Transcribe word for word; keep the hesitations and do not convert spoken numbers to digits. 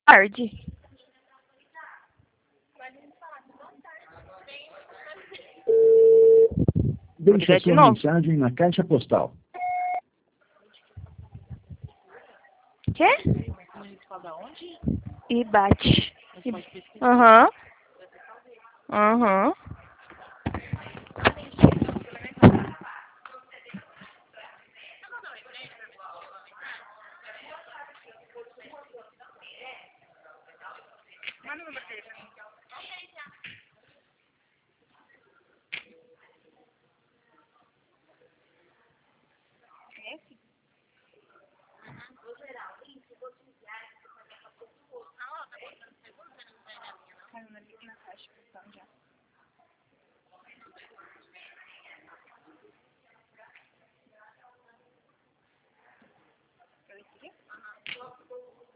Tarde. Deixe a Ligar de sua novo. mensagem na caixa postal. Quê? E bate. Aham. Aham. Caiu na caixa postal já.